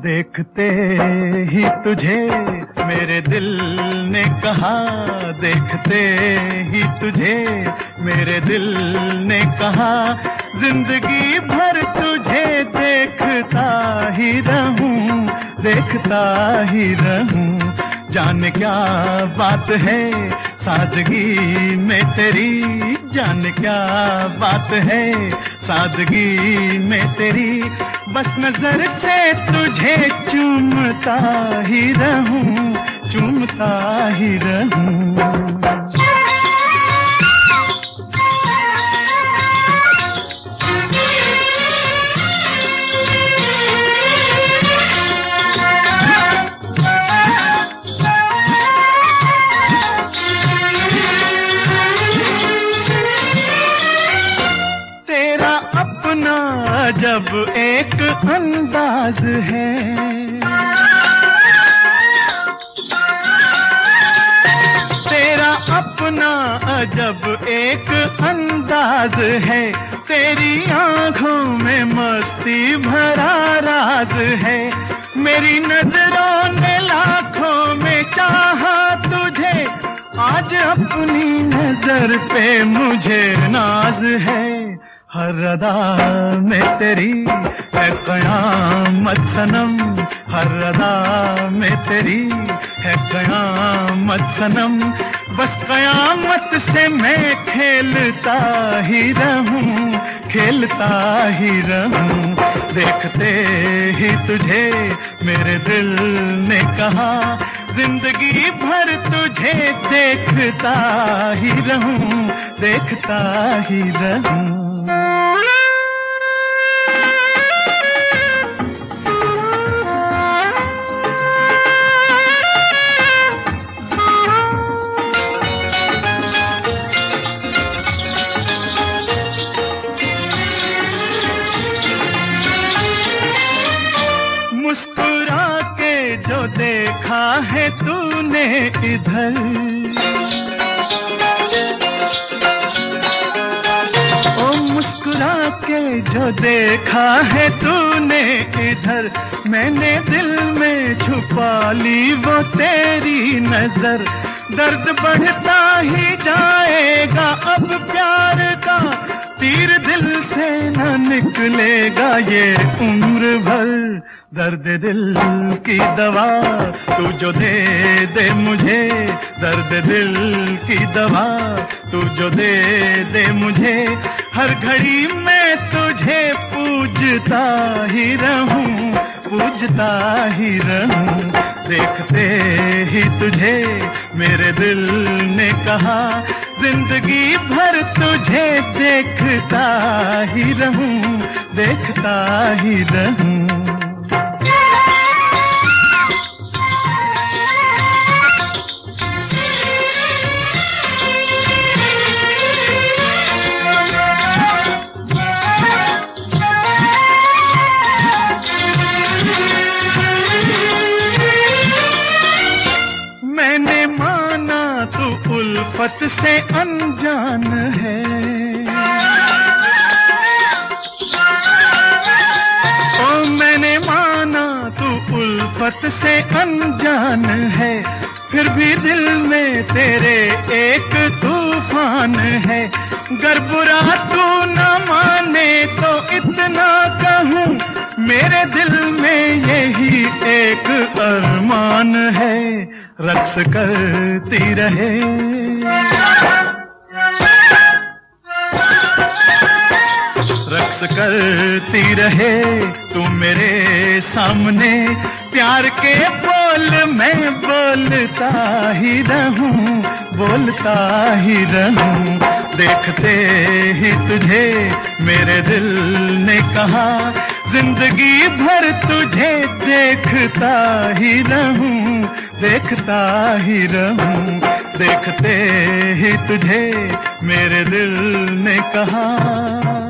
देखते ही तुझे मेरे दिल ने कहा, देखते ही तुझे मेरे दिल ने कहा, जिंदगी भर तुझे देखता ही रहूं, देखता ही रहूं। जाने क्या बात है सादगी में तेरी, जाने क्या बात है सादगी में तेरी, बस नजर से तुझे चूमता ही रहूं, चूमता ही रहूं। जब एक अंदाज है, तेरा अपना अजब एक अंदाज है, तेरी आंखों में मस्ती भरा राज है, मेरी नजरों ने लाखों में चाहा तुझे, आज अपनी नजर पे मुझे नाज है। हर अदा में तेरी है क़यामत सनम, हर अदा में तेरी है क़यामत सनम, बस क़यामत से मैं खेलता ही रहूं, खेलता ही रहूं। देखते ही तुझे मेरे दिल ने कहा, जिंदगी भर तुझे देखता ही रहूं, देखता ही रहूं। मुस्कुरा के जो देखा है तूने इधर, ओ मुस्कुरा के जो देखा है तूने इधर, मैंने दिल में छुपा ली वो तेरी नजर, दर्द बढ़ता ही जाएगा अब प्यार का, तीर दिल से न निकलेगा ये उम्र भर। दर्द दिल की दवा तू जो दे दे मुझे, दर्द दिल की दवा तू जो दे दे मुझे, हर घड़ी मैं तुझे पूजता ही रहूं, पूजता ही रहूं। देखते ही तुझे मेरे दिल ने कहा, जिंदगी भर तुझे देखता ही रहूं, देखता ही रहूं। मैंने माना तू उल्फत से अनजान है, ओ मैंने माना तू उल्फत से अनजान है, फिर भी दिल में तेरे एक तूफान है, गर बुरा तू न माने तो इतना कहूँ, मेरे दिल में यही एक अरमान है, रक्स करती रहे, रक्स करती रहे तू मेरे सामने, प्यार के बोल मैं बोलता ही रहूं, बोलता ही रहूं। देखते ही तुझे मेरे दिल ने कहा, जिंदगी भर तुझे देखता ही रहूं, देखता ही रहूं। देखते ही तुझे मेरे दिल ने कहा।